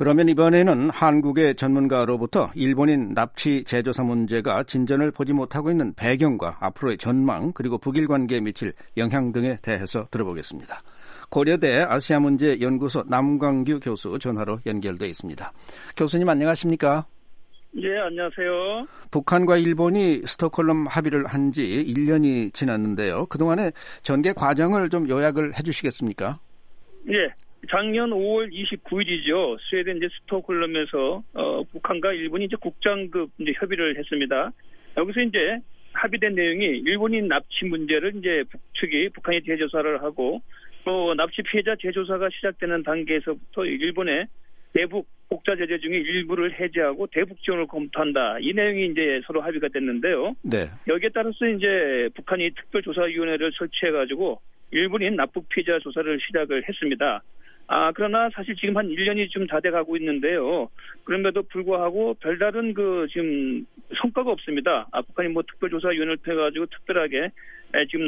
그러면 이번에는 한국의 전문가로부터 일본인 납치 재조사 문제가 진전을 보지 못하고 있는 배경과 앞으로의 전망 그리고 북일 관계에 미칠 영향 등에 대해서 들어보겠습니다. 고려대 아시아문제연구소 남광규 교수 전화로 연결돼 있습니다. 교수님 안녕하십니까? 네, 안녕하세요. 북한과 일본이 스톡홀름 합의를 한 지 1년이 지났는데요. 그동안의 전개 과정을 좀 요약을 해 주시겠습니까? 네, 작년 5월 29일이죠. 스웨덴 이제 스톡홀름에서 북한과 일본이 이제 국장급 이제 협의를 했습니다. 여기서 이제 합의된 내용이 일본인 납치 문제를 이제 북측이 북한이 재조사를 하고 또 납치 피해자 재조사가 시작되는 단계에서부터 일본의 대북 복자 제재 중에 일부를 해제하고 대북 지원을 검토한다. 이 내용이 이제 서로 합의가 됐는데요. 네. 여기에 따라서 이제 북한이 특별조사위원회를 설치해가지고 일본인 납북 피해자 조사를 시작을 했습니다. 그러나 사실 지금 한 1년이 좀 다 돼가고 있는데요. 그럼에도 불구하고 별다른 지금 성과가 없습니다. 북한이 뭐 특별조사위원회를 통해가지고 특별하게 지금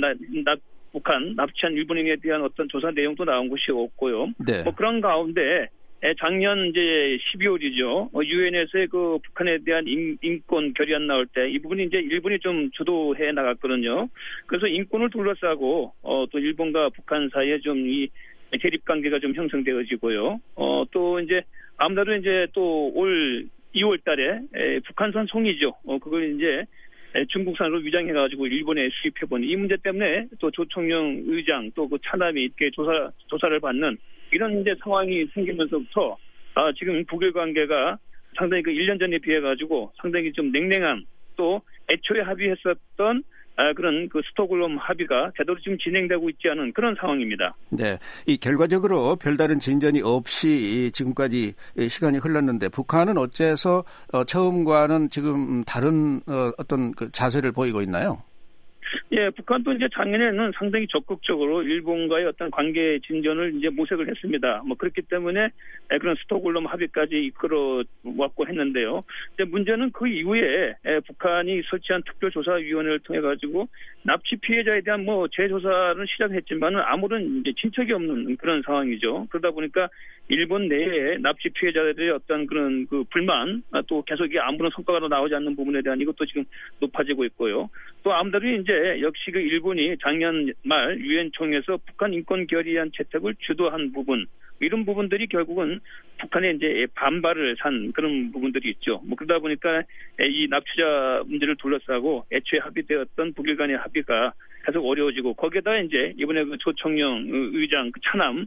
북한 납치한 일본인에 대한 어떤 조사 내용도 나온 것이 없고요. 네. 뭐 그런 가운데 작년 이제 12월이죠. 유엔에서의 그 북한에 대한 인권 결의안 나올 때 이 부분이 이제 일본이 좀 주도해 나갔거든요. 그래서 인권을 둘러싸고 또 일본과 북한 사이에 좀 이 대립 관계가 좀 형성되어지고요. 또 이제 아무래도 이제 또 올 2월 달에 북한산 송이죠. 그걸 이제 중국산으로 위장해가지고 일본에 수입해본 이 문제 때문에 또 조총영 의장 또 그 차남이 이렇게 조사를 받는 이런 이제 상황이 생기면서부터 지금 북일 관계가 상당히 그 1년 전에 비해가지고 상당히 좀 냉랭한 또 애초에 합의했었던 그런 그 스톡홀름 합의가 제대로 지금 진행되고 있지 않은 그런 상황입니다. 네, 이 결과적으로 별다른 진전이 없이 지금까지 시간이 흘렀는데 북한은 어째서 처음과는 지금 다른 어떤 그 자세를 보이고 있나요? 예, 북한도 이제 작년에는 상당히 적극적으로 일본과의 어떤 관계 진전을 이제 모색을 했습니다. 뭐 그렇기 때문에 그런 스톡홀름 합의까지 이끌어 왔고 했는데요. 이제 문제는 그 이후에 북한이 설치한 특별조사위원회를 통해 가지고 납치 피해자에 대한 뭐 재조사를 시작했지만은 아무런 이제 진척이 없는 그런 상황이죠. 그러다 보니까 일본 내에 납치 피해자들의 어떤 그런 그 불만 또 계속 아무런 성과가 나오지 않는 부분에 대한 이것도 지금 높아지고 있고요. 또 아무래도 이제 역시 그 일본이 작년 말 유엔 총회에서 북한 인권 결의안 채택을 주도한 부분 이런 부분들이 결국은 북한의 이제 반발을 산 그런 부분들이 있죠. 뭐 그러다 보니까 이 납치자 문제를 둘러싸고 애초에 합의되었던 북일 간의 합의가 계속 어려워지고 거기에다 이제 이번에 그 조총영 의장 그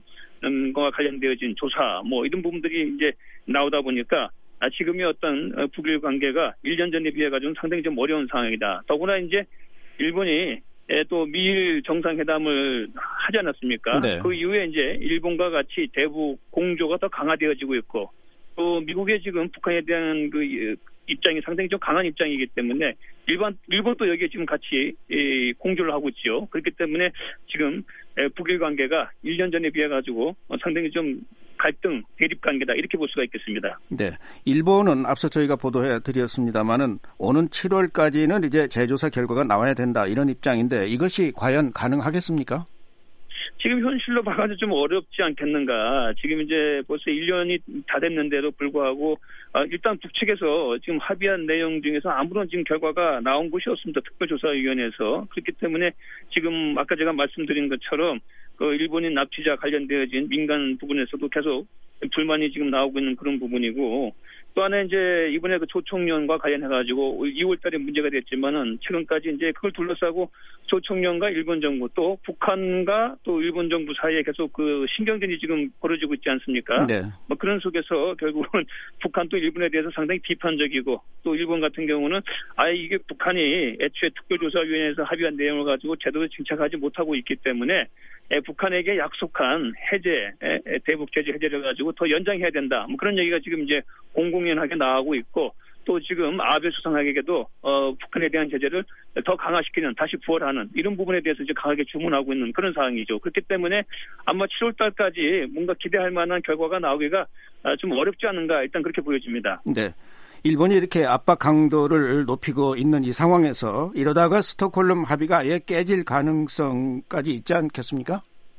차남과 관련되어진 조사 뭐 이런 부분들이 이제 나오다 보니까 지금의 어떤 북일 관계가 1년 전에 비해 가지고 상당히 좀 어려운 상황이다. 더구나 이제 일본이 또 미일 정상회담을 하지 않았습니까? 네. 그 이후에 이제 일본과 같이 대북 공조가 더 강화되어지고 있고 또 미국의 지금 북한에 대한 그 입장이 상당히 좀 강한 입장이기 때문에 일본도 여기에 지금 같이 공조를 하고 있죠. 그렇기 때문에 지금 북일 관계가 1년 전에 비해 가지고 상당히 좀 갈등, 대립 관계다 이렇게 볼 수가 있겠습니다. 네, 일본은 앞서 저희가 보도해 드렸습니다만은 오는 7월까지는 이제 재조사 결과가 나와야 된다 이런 입장인데 이것이 과연 가능하겠습니까? 지금 현실로 봐가지고 좀 어렵지 않겠는가. 지금 이제 벌써 1년이 다 됐는데도 불구하고 일단 북측에서 지금 합의한 내용 중에서 아무런 지금 결과가 나온 것이 없습니다. 특별조사위원회에서. 그렇기 때문에 지금 아까 제가 말씀드린 것처럼 그 일본인 납치자 관련되어진 민간 부분에서도 계속 불만이 지금 나오고 있는 그런 부분이고 또 하나 이제 이번에 그 조총련과 관련해가지고 2월 달에 문제가 됐지만은 최근까지 이제 그걸 둘러싸고 조총련과 일본 정부 또 북한과 또 일본 정부 사이에 계속 그 신경전이 지금 벌어지고 있지 않습니까? 네. 뭐 그런 속에서 결국은 북한 또 일본에 대해서 상당히 비판적이고 또 일본 같은 경우는 이게 북한이 애초에 특별조사위원회에서 합의한 내용을 가지고 제대로 진척하지 못하고 있기 때문에 북한에게 약속한 해제, 대북 제재 해제를 가지고 더 연장해야 된다. 뭐 그런 얘기가 지금 이제 공공연하게 나오고 있고 또 지금 아베 수상에게도 북한에 대한 제재를 더 강화시키는 다시 부활하는 이런 부분에 대해서 이제 강하게 주문하고 있는 그런 상황이죠. 그렇기 때문에 아마 7월 달까지 뭔가 기대할 만한 결과가 나오기가 좀 어렵지 않은가 일단 그렇게 보여집니다. 네. 일본이 이렇게 압박 강도를 높이고 있는 이 상황에서 이러다가 스톡홀름 합의가 아예 깨질 가능성까지 있지 않겠습니까?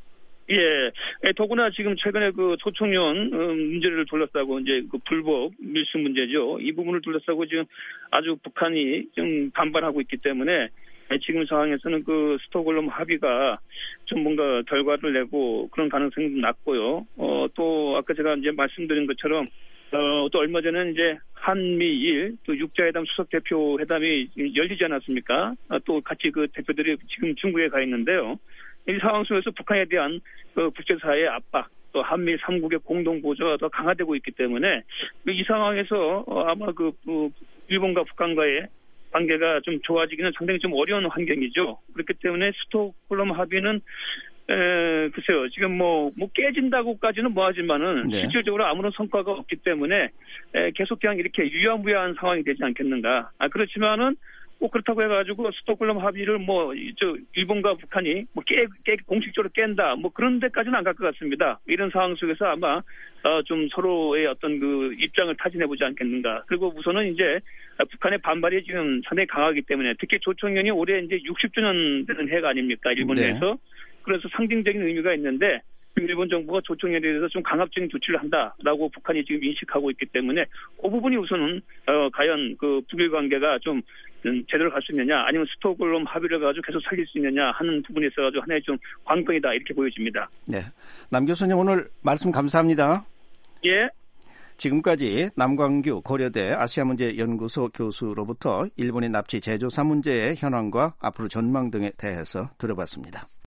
더구나 지금 최근에 그 소총련 문제를 둘러싸고 이제 그 불법 밀수 문제죠. 이 부분을 둘러싸고 지금 아주 북한이 좀 반발하고 있기 때문에 지금 상황에서는 그 스톡홀름 합의가 좀 뭔가 결과를 내고 그런 가능성이 낮고요. 또 아까 제가 이제 말씀드린 것처럼 또 얼마 전에 이제 한미일 또 육자회담 수석 대표 회담이 열리지 않았습니까? 또 같이 그 대표들이 지금 중국에 가 있는데요. 이 상황 속에서 북한에 대한 그 국제사회의 압박, 또 한미 3국의 공동 보조가 더 강화되고 있기 때문에 이 상황에서 아마 그 일본과 북한과의 관계가 좀 좋아지기는 상당히 좀 어려운 환경이죠. 그렇기 때문에 스톡홀름 합의는 글쎄요, 지금 뭐 깨진다고까지는 뭐하지만은 실질적으로 아무런 성과가 없기 때문에 계속 그냥 이렇게 유야무야한 상황이 되지 않겠는가. 그렇지만은 꼭 그렇다고 해가지고 스톡홀름 합의를 일본과 북한이 공식적으로 깬다 그런 데까지는 안 갈 것 같습니다. 이런 상황 속에서 아마 좀 서로의 어떤 그 입장을 타진해보지 않겠는가. 그리고 우선은 이제 북한의 반발이 지금 상당히 강하기 때문에 특히 조총련이 올해 이제 60주년 되는 해가 아닙니까, 일본 내에서. 그래서 상징적인 의미가 있는데 일본 정부가 조총련에 대해서 좀 강압적인 조치를 한다라고 북한이 지금 인식하고 있기 때문에 그 부분이 우선은 과연 그 북일 관계가 좀 제대로 갈 수 있느냐, 아니면 스톡홀름 합의를 가지고 계속 살릴 수 있느냐 하는 부분에 있어가지고 하나의 좀 관건이다 이렇게 보여집니다. 네, 남 교수님 오늘 말씀 감사합니다. 예. 지금까지 남광규 고려대 아시아문제연구소 교수로부터 일본의 납치 제조사 문제의 현황과 앞으로 전망 등에 대해서 들어봤습니다.